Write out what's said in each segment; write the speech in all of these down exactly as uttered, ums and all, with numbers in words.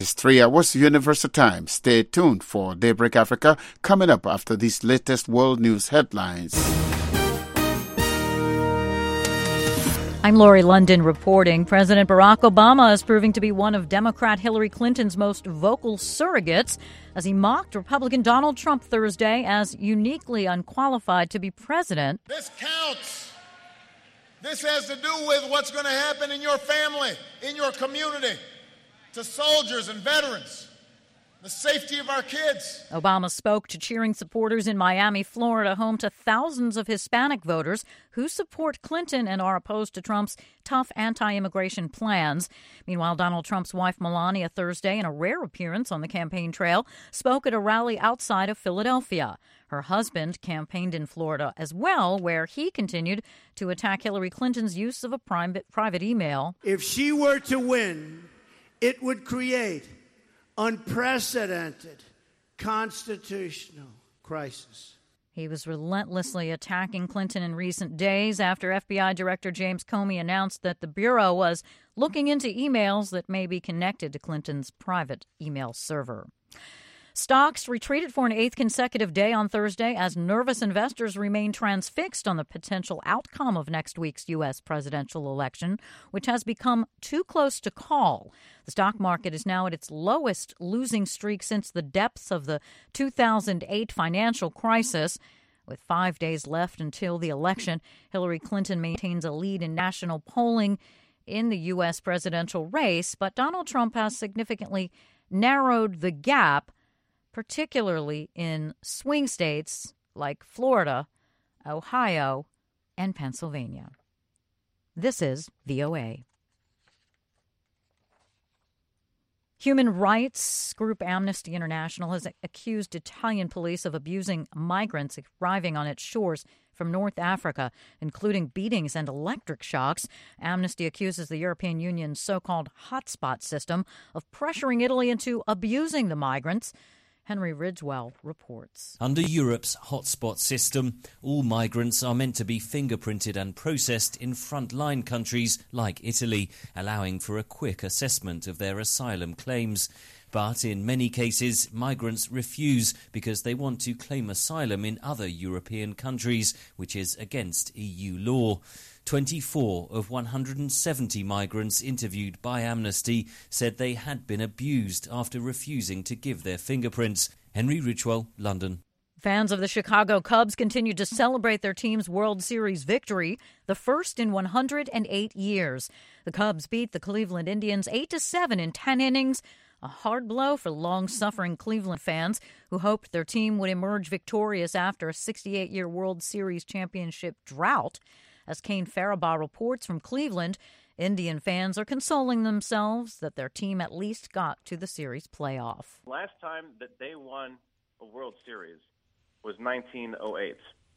It's three hours Universal Time. Stay tuned for Daybreak Africa coming up after these latest world news headlines. I'm Lori London reporting. President Barack Obama is proving to be one of Democrat Hillary Clinton's most vocal surrogates as he mocked Republican Donald Trump Thursday as uniquely unqualified to be president. This counts. This has to do with what's going to happen in your family, in your community, to soldiers and veterans, the safety of our kids. Obama spoke to cheering supporters in Miami, Florida, home to thousands of Hispanic voters who support Clinton and are opposed to Trump's tough anti-immigration plans. Meanwhile, Donald Trump's wife, Melania, Thursday, in a rare appearance on the campaign trail, spoke at a rally outside of Philadelphia. Her husband campaigned in Florida as well, where he continued to attack Hillary Clinton's use of a private, private email. If she were to win, it would create unprecedented constitutional crisis. He was relentlessly attacking Clinton in recent days after F B I Director James Comey announced that the Bureau was looking into emails that may be connected to Clinton's private email server. Stocks retreated for an eighth consecutive day on Thursday as nervous investors remain transfixed on the potential outcome of next week's U S presidential election, which has become too close to call. The stock market is now at its lowest losing streak since the depths of the two thousand eight financial crisis. With five days left until the election, Hillary Clinton maintains a lead in national polling in the U S presidential race, but Donald Trump has significantly narrowed the gap, particularly in swing states like Florida, Ohio, and Pennsylvania. This is V O A. Human rights group Amnesty International has accused Italian police of abusing migrants arriving on its shores from North Africa, including beatings and electric shocks. Amnesty accuses the European Union's so-called hotspot system of pressuring Italy into abusing the migrants. Henry Ridgewell reports. Under Europe's hotspot system, all migrants are meant to be fingerprinted and processed in frontline countries like Italy, allowing for a quick assessment of their asylum claims. But in many cases, migrants refuse because they want to claim asylum in other European countries, which is against E U law. twenty-four of one hundred seventy migrants interviewed by Amnesty said they had been abused after refusing to give their fingerprints. Henry Ridgewell, London. Fans of the Chicago Cubs continue to celebrate their team's World Series victory, the first in one hundred eight years. The Cubs beat the Cleveland Indians eight to seven in ten innings, a hard blow for long-suffering Cleveland fans who hoped their team would emerge victorious after a sixty-eight-year World Series championship drought. As Kane Faribaugh reports from Cleveland, Indian fans are consoling themselves that their team at least got to the series playoff. Last time that they won a World Series was nineteen oh eight,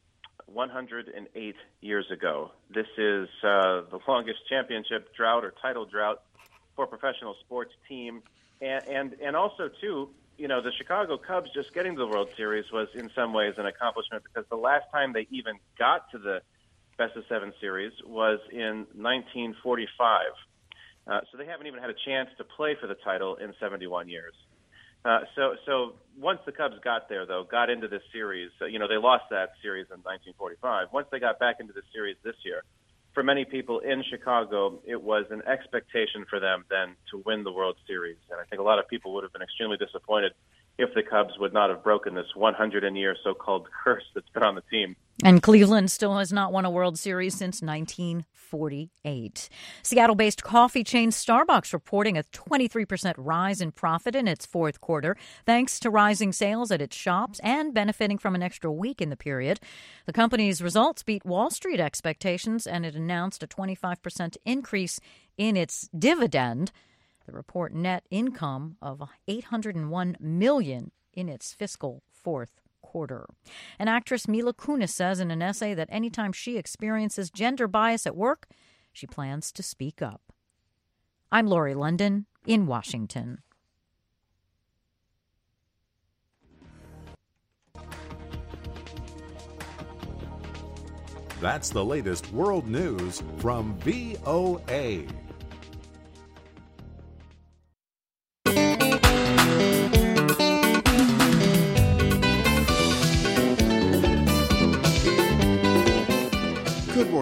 one hundred eight years ago. This is uh, the longest championship drought or title drought for a professional sports team. And, and, and also, too, you know, the Chicago Cubs just getting to the World Series was in some ways an accomplishment because the last time they even got to the Best of Seven series was in nineteen forty-five. Uh, so they haven't even had a chance to play for the title in seventy-one years. Uh, so so once the Cubs got there, though, got into this series, uh, you know, they lost that series in nineteen forty-five. Once they got back into the series this year, for many people in Chicago, it was an expectation for them then to win the World Series. And I think a lot of people would have been extremely disappointed if the Cubs would not have broken this one hundred year so-called curse that's been on the team. And Cleveland still has not won a World Series since nineteen forty-eight. Seattle-based coffee chain Starbucks reporting a twenty-three percent rise in profit in its fourth quarter, thanks to rising sales at its shops and benefiting from an extra week in the period. The company's results beat Wall Street expectations, and it announced a twenty-five percent increase in its dividend. The report net income of eight hundred one million dollars in its fiscal fourth quarter. And actress Mila Kunis says in an essay that anytime she experiences gender bias at work, she plans to speak up. I'm Lori London in Washington. That's the latest world news from V O A.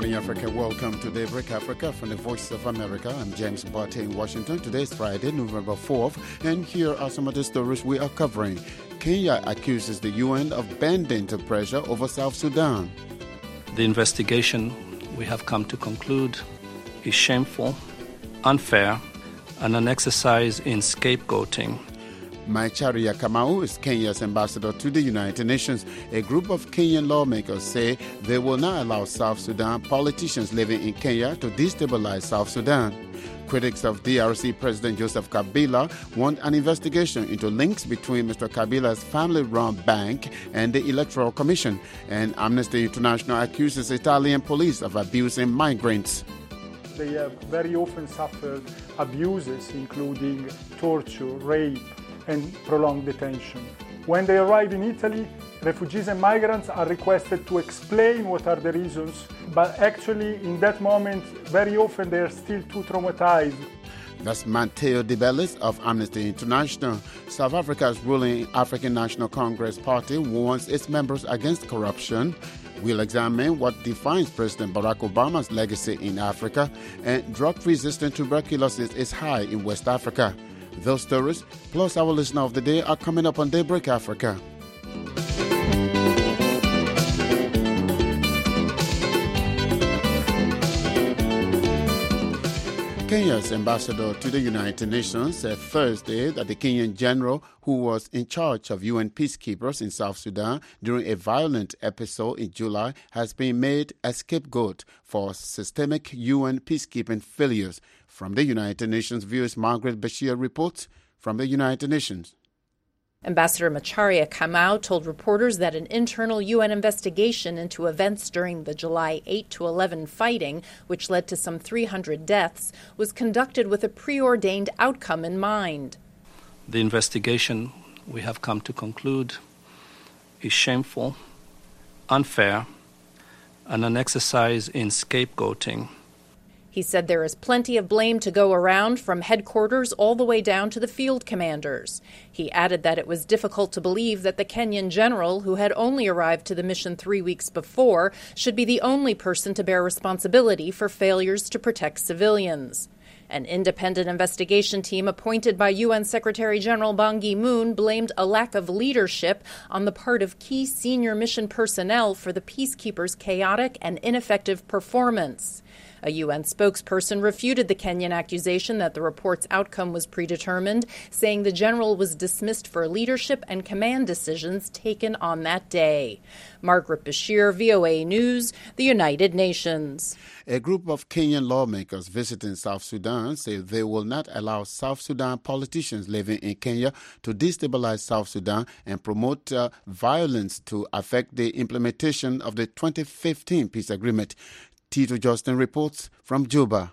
morning, Africa. Welcome to Daybreak Africa from the Voice of America. I'm James Barty in Washington. Today is Friday, November fourth, and here are some of the stories we are covering. Kenya accuses the U N of bending to pressure over South Sudan. The investigation, we have come to conclude, is shameful, unfair, and an exercise in scapegoating. Macharia Kamau is Kenya's ambassador to the United Nations. A group of Kenyan lawmakers say they will not allow South Sudan politicians living in Kenya to destabilize South Sudan. Critics of D R C President Joseph Kabila want an investigation into links between Mister Kabila's family-run bank and the Electoral Commission. And Amnesty International accuses Italian police of abusing migrants. They have very often suffered abuses, including torture, rape, and prolonged detention. When they arrive in Italy, refugees and migrants are requested to explain what are the reasons, but actually in that moment, very often they are still too traumatized. That's Matteo De Bellis of Amnesty International. South Africa's ruling African National Congress Party warns its members against corruption. We'll examine what defines President Barack Obama's legacy in Africa, and drug-resistant tuberculosis is high in West Africa. Those stories, plus our listener of the day, are coming up on Daybreak Africa. Kenya's ambassador to the United Nations said Thursday that the Kenyan general who was in charge of U N peacekeepers in South Sudan during a violent episode in July has been made a scapegoat for systemic U N peacekeeping failures. From the United Nations, viewers Margaret Bashir reports from the United Nations. Ambassador Macharia Kamau told reporters that an internal U N investigation into events during the July eighth to eleven fighting, which led to some three hundred deaths, was conducted with a preordained outcome in mind. The investigation, we have come to conclude, is shameful, unfair, and an exercise in scapegoating. He said there is plenty of blame to go around, from headquarters all the way down to the field commanders. He added that it was difficult to believe that the Kenyan general, who had only arrived to the mission three weeks before, should be the only person to bear responsibility for failures to protect civilians. An independent investigation team appointed by U N Secretary General Ban Ki-moon blamed a lack of leadership on the part of key senior mission personnel for the peacekeepers' chaotic and ineffective performance. A U N spokesperson refuted the Kenyan accusation that the report's outcome was predetermined, saying the general was dismissed for leadership and command decisions taken on that day. Margaret Bashir, V O A News, the United Nations. A group of Kenyan lawmakers visiting South Sudan say they will not allow South Sudan politicians living in Kenya to destabilize South Sudan and promote uh, violence to affect the implementation of the twenty fifteen peace agreement. Tito Justin reports from Juba.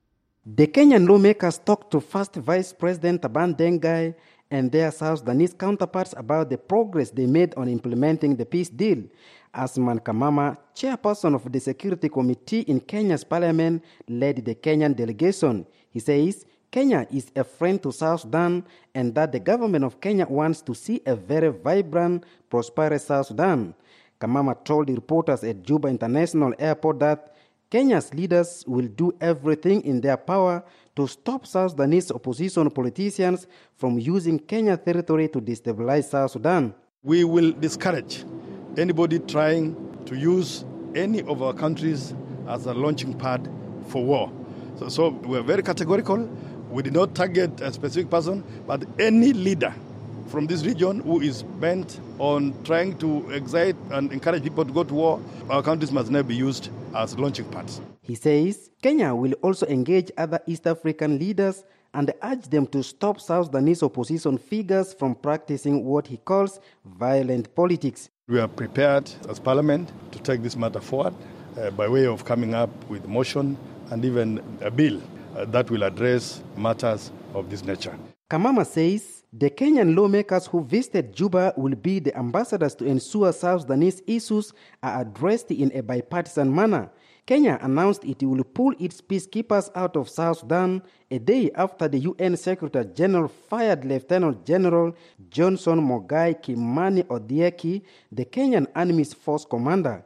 The Kenyan lawmakers talked to First Vice President Taban Dengai and their South Sudanese counterparts about the progress they made on implementing the peace deal. Asman Kamama, chairperson of the Security Committee in Kenya's parliament, led the Kenyan delegation. He says Kenya is a friend to South Sudan and that the government of Kenya wants to see a very vibrant, prosperous South Sudan. Kamama told the reporters at Juba International Airport that Kenya's leaders will do everything in their power to stop South Sudanese opposition politicians from using Kenya territory to destabilize South Sudan. We will discourage anybody trying to use any of our countries as a launching pad for war. So, so we're very categorical. We did not target a specific person, but any leader from this region who is bent on trying to excite and encourage people to go to war, our countries must never be used as launching pads. He says Kenya will also engage other East African leaders and urge them to stop South Sudanese opposition figures from practicing what he calls violent politics. We are prepared as Parliament to take this matter forward uh, by way of coming up with a motion and even a bill uh, that will address matters of this nature. Kamama says the Kenyan lawmakers who visited Juba will be the ambassadors to ensure South Sudanese issues are addressed in a bipartisan manner. Kenya announced it will pull its peacekeepers out of South Sudan a day after the U N Secretary General fired Lieutenant General Johnson Mogai Kimani Odieki, the Kenyan Army's force commander.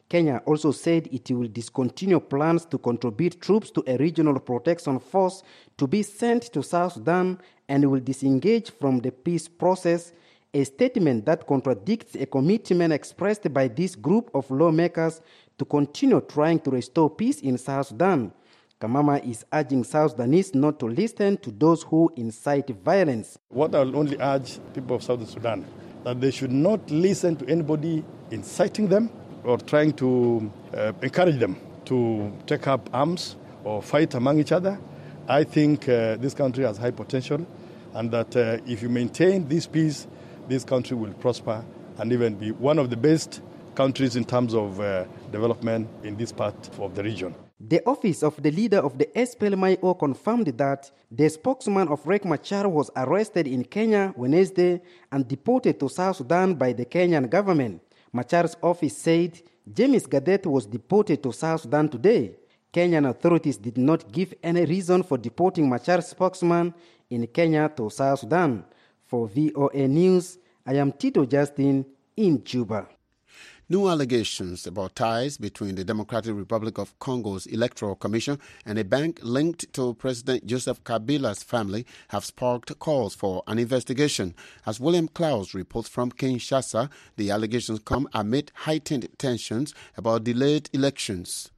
Kenya also said it will discontinue plans to contribute troops to a regional protection force to be sent to South Sudan and will disengage from the peace process, a statement that contradicts a commitment expressed by this group of lawmakers to continue trying to restore peace in South Sudan. Kamama is urging South Sudanese not to listen to those who incite violence. What I will only urge people of South Sudan, that they should not listen to anybody inciting them or trying to uh, encourage them to take up arms or fight among each other. I think uh, this country has high potential, and that uh, if you maintain this peace, this country will prosper and even be one of the best countries in terms of uh, development in this part of the region. The office of the leader of the S P L M I O confirmed that the spokesman of Riek Machar was arrested in Kenya Wednesday and deported to South Sudan by the Kenyan government. Machar's office said James Gadet was deported to South Sudan today. Kenyan authorities did not give any reason for deporting Machar's spokesman in Kenya to South Sudan. For V O A News, I am Tito Justin in Juba. New allegations about ties between the Democratic Republic of Congo's Electoral Commission and a bank linked to President Joseph Kabila's family have sparked calls for an investigation. As William Klaus reports from Kinshasa, the allegations come amid heightened tensions about delayed elections.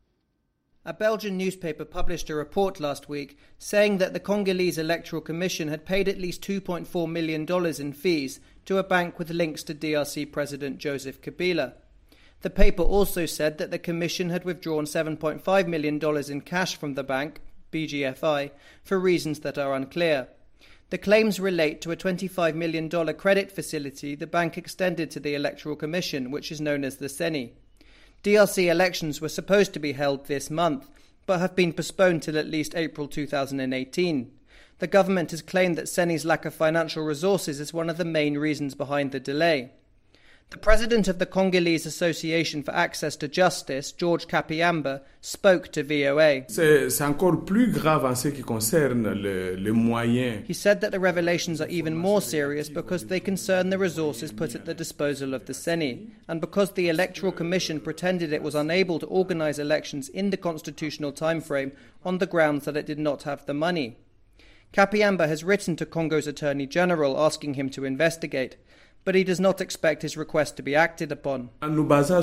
A Belgian newspaper published a report last week saying that the Congolese Electoral Commission had paid at least two point four million dollars in fees to a bank with links to D R C President Joseph Kabila. The paper also said that the Commission had withdrawn seven point five million dollars in cash from the bank, B G F I, for reasons that are unclear. The claims relate to a twenty-five million dollars credit facility the bank extended to the Electoral Commission, which is known as the CENI. D R C elections were supposed to be held this month, but have been postponed till at least April two thousand eighteen. The government has claimed that CENI's lack of financial resources is one of the main reasons behind the delay. The president of the Congolese Association for Access to Justice, George Kapiamba, spoke to V O A. C'est encore plus grave en ce qui concerne le, le moyen. He said that the revelations are even more serious because they concern the resources put at the disposal of the CENI, and because the Electoral Commission pretended it was unable to organize elections in the constitutional timeframe on the grounds that it did not have the money. Kapiamba has written to Congo's Attorney General asking him to investigate, but he does not expect his request to be acted upon. Based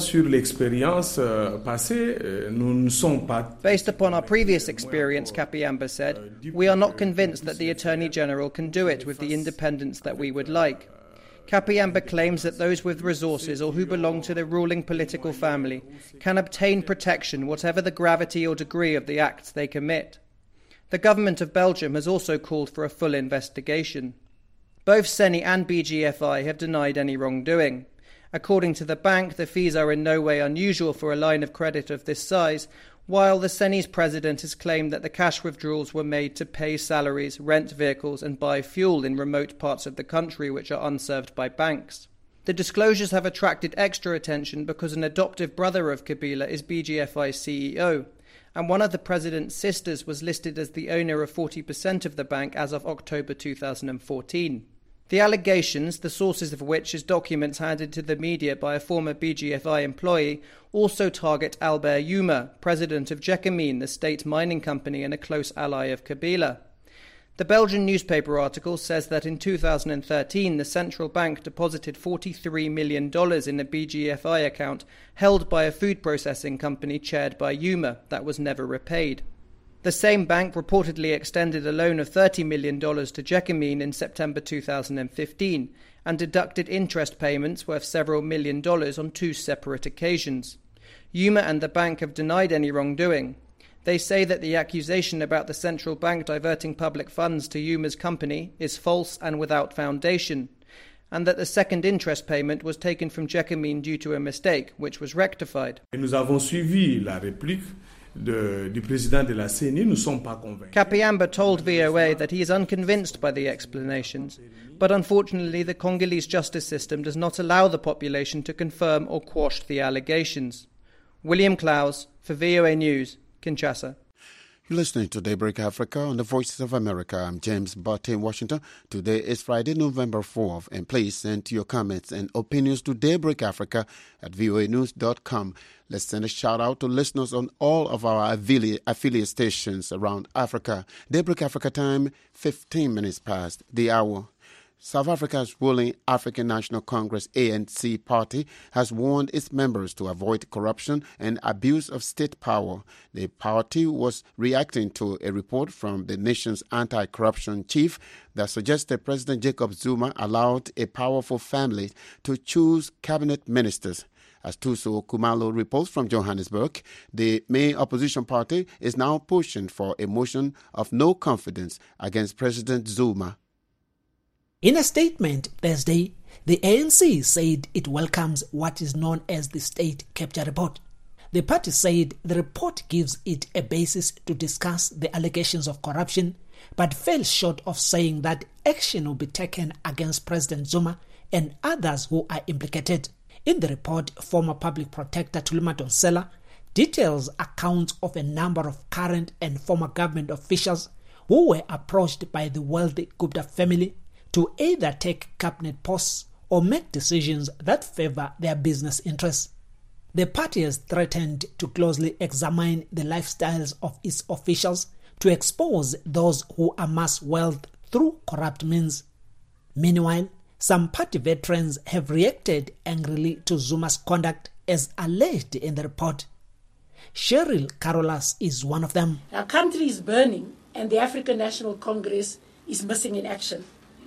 upon our previous experience, Kapiamba said, we are not convinced that the Attorney General can do it with the independence that we would like. Kapiamba claims that those with resources or who belong to the ruling political family can obtain protection whatever the gravity or degree of the acts they commit. The government of Belgium has also called for a full investigation. Both CENI and B G F I have denied any wrongdoing. According to the bank, the fees are in no way unusual for a line of credit of this size, while the CENI's president has claimed that the cash withdrawals were made to pay salaries, rent vehicles and buy fuel in remote parts of the country which are unserved by banks. The disclosures have attracted extra attention because an adoptive brother of Kabila is B G F I's C E O, and one of the president's sisters was listed as the owner of forty percent of the bank as of October two thousand fourteen. The allegations, the sources of which is documents handed to the media by a former B G F I employee, also target Albert Yuma, president of Gécamines, the state mining company and a close ally of Kabila. The Belgian newspaper article says that in two thousand thirteen the central bank deposited forty-three million dollars in a B G F I account held by a food processing company chaired by Yuma that was never repaid. The same bank reportedly extended a loan of thirty million dollars to Gécamines in September two thousand fifteen and deducted interest payments worth several million dollars on two separate occasions. Yuma and the bank have denied any wrongdoing. They say that the accusation about the central bank diverting public funds to Yuma's company is false and without foundation, and that the second interest payment was taken from Gécamines due to a mistake, which was rectified. Nous avons suivi la réplique de, du président de la CENI. Nous sommes pas convaincus. Kapiamba told V O A that he is unconvinced by the explanations, but unfortunately the Congolese justice system does not allow the population to confirm or quash the allegations. William Klaus for V O A News, Kinshasa. You're listening to Daybreak Africa on the Voices of America. I'm James Butte in Washington. Today is Friday, November fourth, and please send your comments and opinions to Daybreak Africa at v o a news dot com. Let's send a shout out to listeners on all of our affiliate, affiliate stations around Africa. Daybreak Africa time, fifteen minutes past the hour. South Africa's ruling African National Congress A N C party has warned its members to avoid corruption and abuse of state power. The party was reacting to a report from the nation's anti-corruption chief that suggested President Jacob Zuma allowed a powerful family to choose cabinet ministers. As Tuso Kumalo reports from Johannesburg, the main opposition party is now pushing for a motion of no confidence against President Zuma. In a statement Thursday, the A N C said it welcomes what is known as the State Capture Report. The party said the report gives it a basis to discuss the allegations of corruption, but fell short of saying that action will be taken against President Zuma and others who are implicated. In the report, former Public Protector Thuli Madonsela details accounts of a number of current and former government officials who were approached by the wealthy Gupta family to either take cabinet posts or make decisions that favor their business interests. The party has threatened to closely examine the lifestyles of its officials to expose those who amass wealth through corrupt means. Meanwhile, some party veterans have reacted angrily to Zuma's conduct as alleged in the report. Cheryl Carolas is one of them. Our country is burning and the African National Congress is missing in action.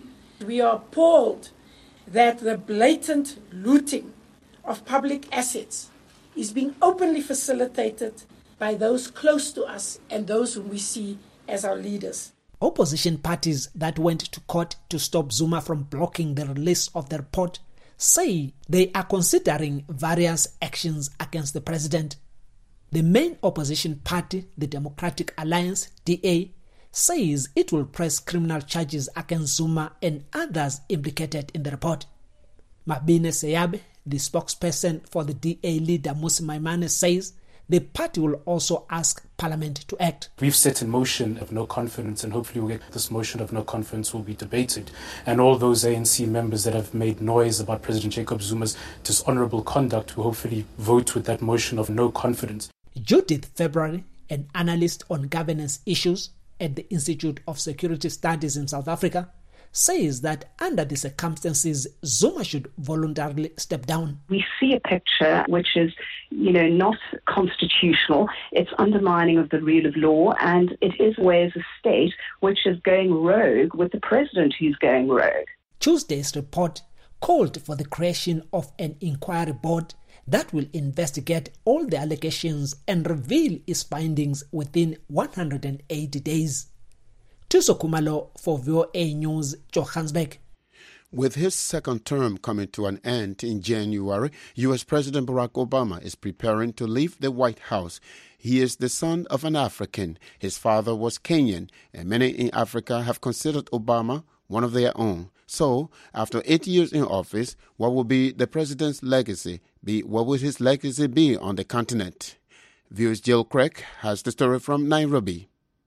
We are appalled that the blatant looting of public assets is being openly facilitated by those close to us and those whom we see as our leaders. Opposition parties that went to court to stop Zuma from blocking the release of the report say they are considering various actions against the president. The main opposition party, the Democratic Alliance, D A, says it will press criminal charges against Zuma and others implicated in the report. Mabine Seyabe, the spokesperson for the D A leader Mmusi Maimane, says the party will also ask Parliament to act. We've set in motion of no confidence, and hopefully we'll get this motion of no confidence will be debated. And all those A N C members that have made noise about President Jacob Zuma's dishonorable conduct will hopefully vote with that motion of no confidence. Judith February, an analyst on governance issues at the Institute of Security Studies in South Africa, says that under the circumstances, Zuma should voluntarily step down. We see a picture which is, you know, not constitutional. It's undermining of the rule of law, and it is whereas a state which is going rogue with the president who's going rogue. Tuesday's report called for the creation of an inquiry board that will investigate all the allegations and reveal its findings within one hundred eighty days. Tuso Kumalo for V O A News, Johannesburg. With his second term coming to an end in January, U S President Barack Obama is preparing to leave the White House. He is the son of an African. His father was Kenyan, and many in Africa have considered Obama one of their own. So, after eight years in office, what will be the president's legacy? Be what will his legacy be on the continent? V O's Jill Craig has the story from Nairobi.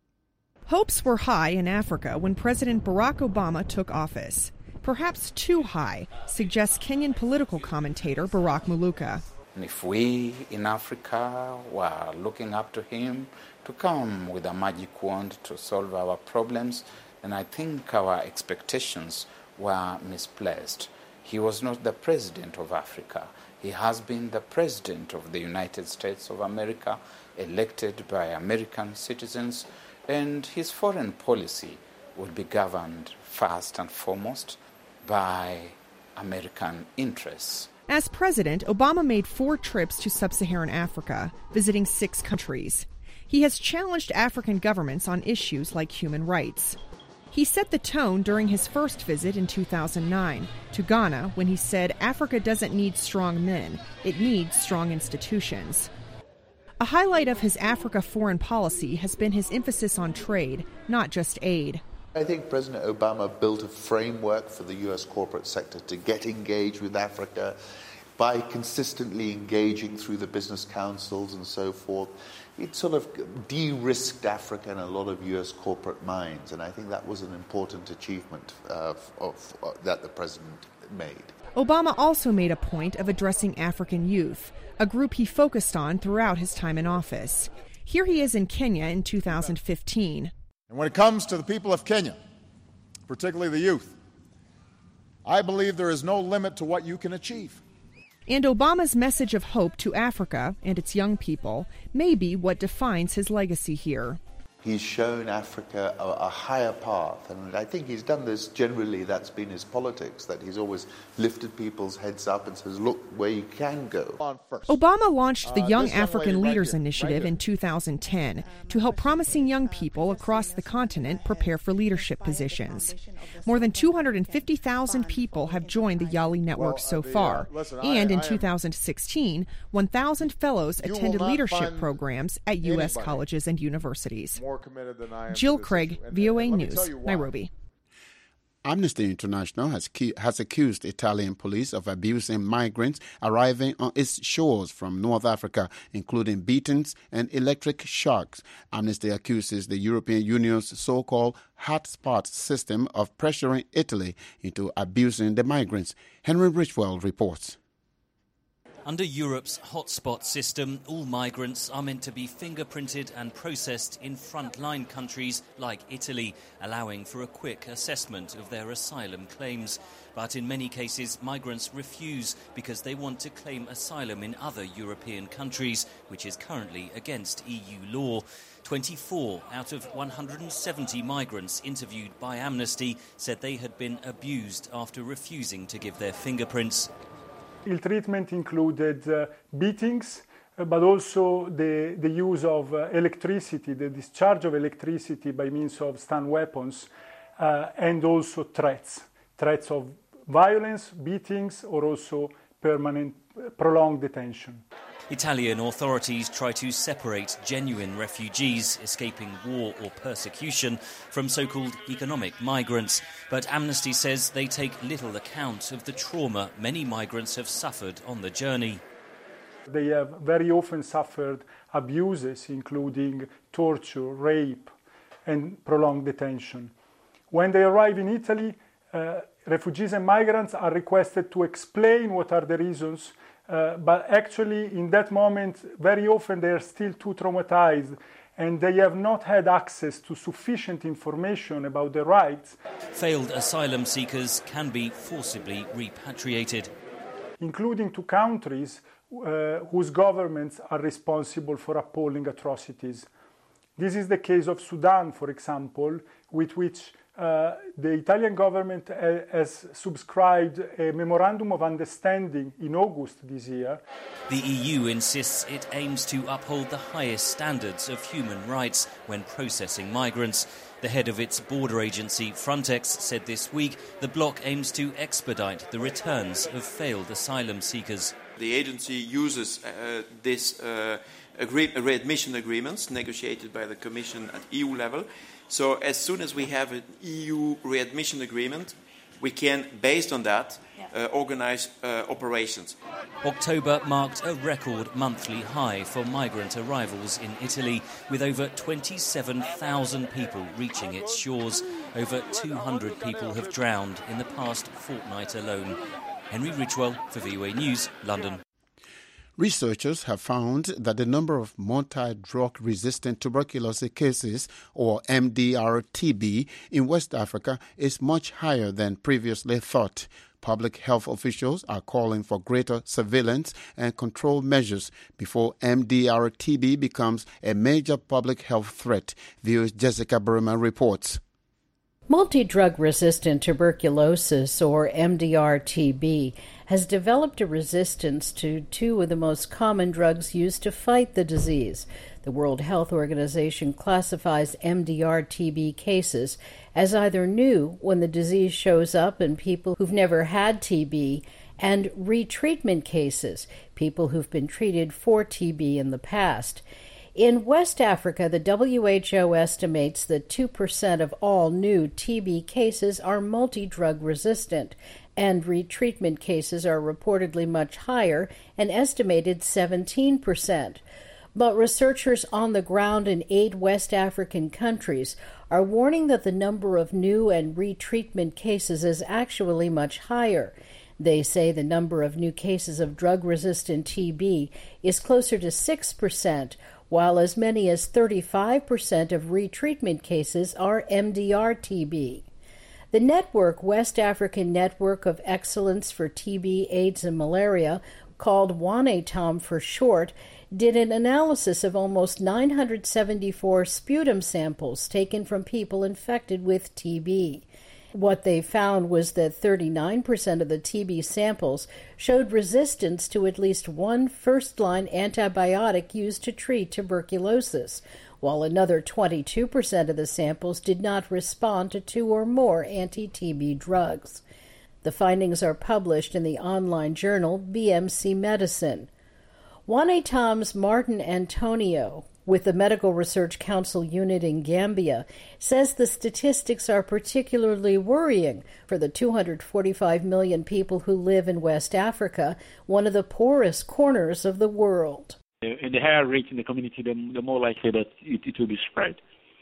Hopes were high in Africa when President Barack Obama took office. Perhaps too high, suggests Kenyan political commentator Barack Muluka. If we in Africa were looking up to him to come with a magic wand to solve our problems, then I think our expectations were misplaced. He was not the president of Africa. He has been the president of the United States of America, elected by American citizens, and his foreign policy would be governed first and foremost by American interests. As president, Obama made four trips to sub-Saharan Africa, visiting six countries. He has challenged African governments on issues like human rights. He set the tone during his first visit in two thousand nine to Ghana when he said Africa doesn't need strong men, it needs strong institutions. A highlight of his Africa foreign policy has been his emphasis on trade, not just aid. I think President Obama built a framework for the U S corporate sector to get engaged with Africa by consistently engaging through the business councils and so forth. it sort of de-risked Africa in a lot of U S corporate minds, and I think that was an important achievement uh, of, uh, that the president made. Obama also made a point of addressing African youth, a group he focused on throughout his time in office. Here he is in Kenya in two thousand fifteen. And when it comes to the people of Kenya, particularly the youth, I believe there is no limit to what you can achieve. And Obama's message of hope to Africa and its young people may be what defines his legacy here. He's shown Africa a, a higher path, and I think he's done this generally. That's been his politics, that he's always lifted people's heads up and says, look where you can go. Obama launched the Uh, Young this young African lady right Leaders here, Initiative right here. in two thousand ten to help promising young people across the continent prepare for leadership positions. More than two hundred fifty thousand people have joined the Yali network so the, uh, far, listen, I- and in I am- two thousand sixteen, one thousand fellows You will attended not leadership find programs at U S anybody colleges and universities. More committed than I am. Jill to this Craig, issue. And- V O A and let me News, tell you why. Nairobi. Amnesty International has, cu- has accused Italian police of abusing migrants arriving on its shores from North Africa, including beatings and electric shocks. Amnesty accuses the European Union's so-called hotspot system of pressuring Italy into abusing the migrants. Henry Richwell reports. Under Europe's hotspot system, all migrants are meant to be fingerprinted and processed in frontline countries like Italy, allowing for a quick assessment of their asylum claims. But in many cases, migrants refuse because they want to claim asylum in other European countries, which is currently against E U law. twenty-four out of one hundred seventy migrants interviewed by Amnesty said they had been abused after refusing to give their fingerprints. Ill treatment included uh, beatings, uh, but also the, the use of uh, electricity, the discharge of electricity by means of stun weapons, uh, and also threats, threats of violence, beatings, or also permanent, uh, prolonged detention. Italian authorities try to separate genuine refugees escaping war or persecution from so-called economic migrants. But Amnesty says they take little account of the trauma many migrants have suffered on the journey. They have very often suffered abuses, including torture, rape, and prolonged detention. When they arrive in Italy, uh, refugees and migrants are requested to explain what are the reasons. Uh, but actually, in that moment, very often they are still too traumatized and they have not had access to sufficient information about their rights. Failed asylum seekers can be forcibly repatriated, including to countries uh, whose governments are responsible for appalling atrocities. This is the case of Sudan, for example, with which uh, the Italian government uh, has subscribed a memorandum of understanding in August this year. The E U insists it aims to uphold the highest standards of human rights when processing migrants. The head of its border agency, Frontex, said this week the bloc aims to expedite the returns of failed asylum seekers. The agency uses uh, this uh, agree- readmission agreements negotiated by the Commission at E U level. So as soon as we have an E U readmission agreement, we can, based on that, uh, organize uh, operations. October marked a record monthly high for migrant arrivals in Italy, with over twenty-seven thousand people reaching its shores. Over two hundred people have drowned in the past fortnight alone. Henry Ridgewell for V O A News, London. Researchers have found that the number of multi-drug-resistant tuberculosis cases, or M D R T B, in West Africa is much higher than previously thought. Public health officials are calling for greater surveillance and control measures before M D R T B becomes a major public health threat. V O A's Jessica Berman reports. Multi-drug-resistant tuberculosis, or M D R T B, has developed a resistance to two of the most common drugs used to fight the disease. The World Health Organization classifies M D R T B cases as either new, when the disease shows up in people who've never had T B, and retreatment cases, people who've been treated for T B in the past. In West Africa, the W H O estimates that two percent of all new T B cases are multi-drug resistant, and retreatment cases are reportedly much higher, an estimated seventeen percent. But researchers on the ground in eight West African countries are warning that the number of new and retreatment cases is actually much higher. They say the number of new cases of drug-resistant T B is closer to six percent, while as many as thirty-five percent of retreatment cases are M D R T B. The network, West African Network of Excellence for T B, AIDS, and Malaria, called WANETAM for short, did an analysis of almost nine hundred seventy-four sputum samples taken from people infected with T B. What they found was that thirty-nine percent of the T B samples showed resistance to at least one first-line antibiotic used to treat tuberculosis, while another twenty-two percent of the samples did not respond to two or more anti-T B drugs. The findings are published in the online journal B M C Medicine. WANETAM's Martin Antonio, with the Medical Research Council unit in Gambia, says the statistics are particularly worrying for the two hundred forty-five million people who live in West Africa, one of the poorest corners of the world. And the higher rate in the community, the, the more likely that it, it will be spread.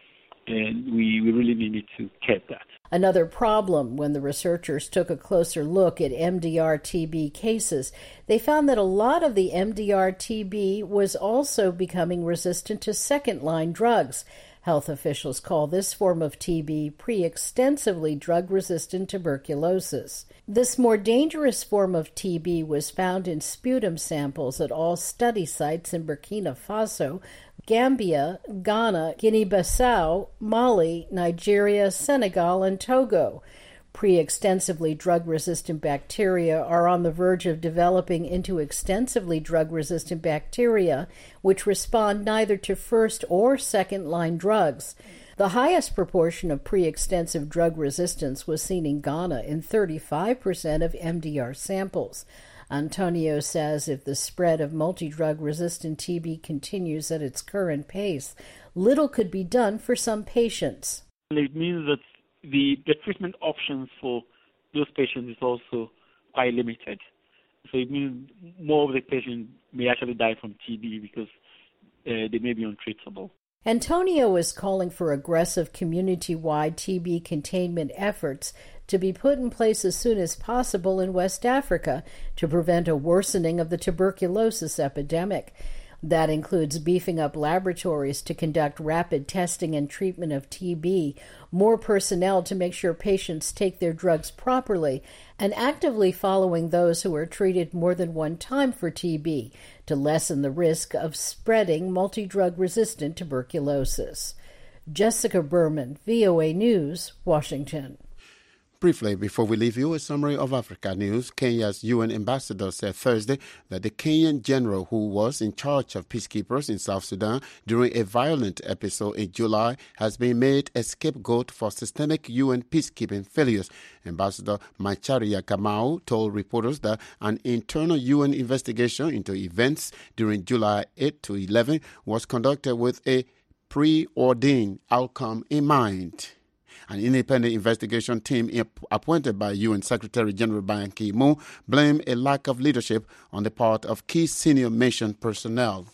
And we, we really need to cap that. Another problem, when the researchers took a closer look at M D R T B cases, they found that a lot of the M D R T B was also becoming resistant to second-line drugs. Health officials call this form of T B pre-extensively drug-resistant tuberculosis. This more dangerous form of T B was found in sputum samples at all study sites in Burkina Faso, Gambia, Ghana, Guinea-Bissau, Mali, Nigeria, Senegal, and Togo. Pre-extensively drug-resistant bacteria are on the verge of developing into extensively drug-resistant bacteria, which respond neither to first or second-line drugs. The highest proportion of pre-extensive drug resistance was seen in Ghana in thirty-five percent of M D R samples. Antonio says if the spread of multi-drug resistant T B continues at its current pace, little could be done for some patients. It means that the, the treatment options for those patients is also quite limited. So it means more of the patients may actually die from T B because uh, they may be untreatable. Antonio is calling for aggressive community-wide T B containment efforts to be put in place as soon as possible in West Africa to prevent a worsening of the tuberculosis epidemic. That includes beefing up laboratories to conduct rapid testing and treatment of T B, more personnel to make sure patients take their drugs properly, and actively following those who are treated more than one time for T B to lessen the risk of spreading multi-drug-resistant tuberculosis. Jessica Berman, V O A News, Washington. Briefly, before we leave you, a summary of Africa news. Kenya's U N ambassador said Thursday that the Kenyan general who was in charge of peacekeepers in South Sudan during a violent episode in July has been made a scapegoat for systemic U N peacekeeping failures. Ambassador Macharia Kamau told reporters that an internal U N investigation into events during July eighth to eleventh was conducted with a preordained outcome in mind. An independent investigation team appointed by U N Secretary General Ban Ki-moon blamed a lack of leadership on the part of key senior mission personnel.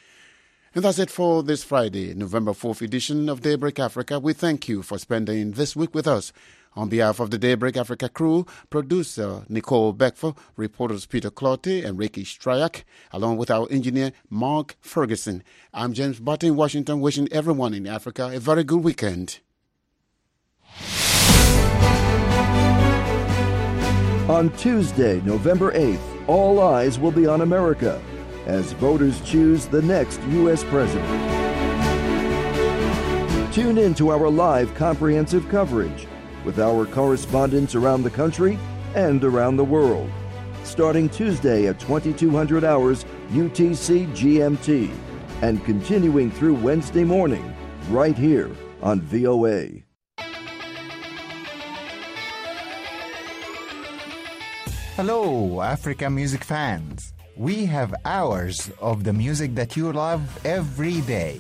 And that's it for this Friday, November fourth edition of Daybreak Africa. We thank you for spending this week with us. On behalf of the Daybreak Africa crew, producer Nicole Beckford, reporters Peter Clottey and Ricky Stryak, along with our engineer Mark Ferguson, I'm James Barton in Washington, wishing everyone in Africa a very good weekend. On Tuesday, November eighth, all eyes will be on America as voters choose the next U S president. Tune in to our live comprehensive coverage with our correspondents around the country and around the world, starting Tuesday at twenty-two hundred hours U T C G M T and continuing through Wednesday morning right here on V O A. Hello, Africa music fans. We have hours of the music that you love every day.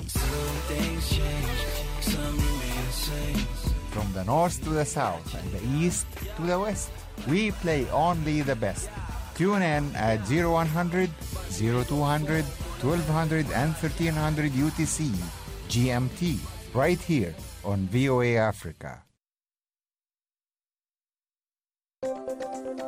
From the north to the south and the east to the west, we play only the best. Tune in at zero one hundred, zero two hundred, twelve hundred and thirteen hundred U T C, G M T, right here on V O A Africa.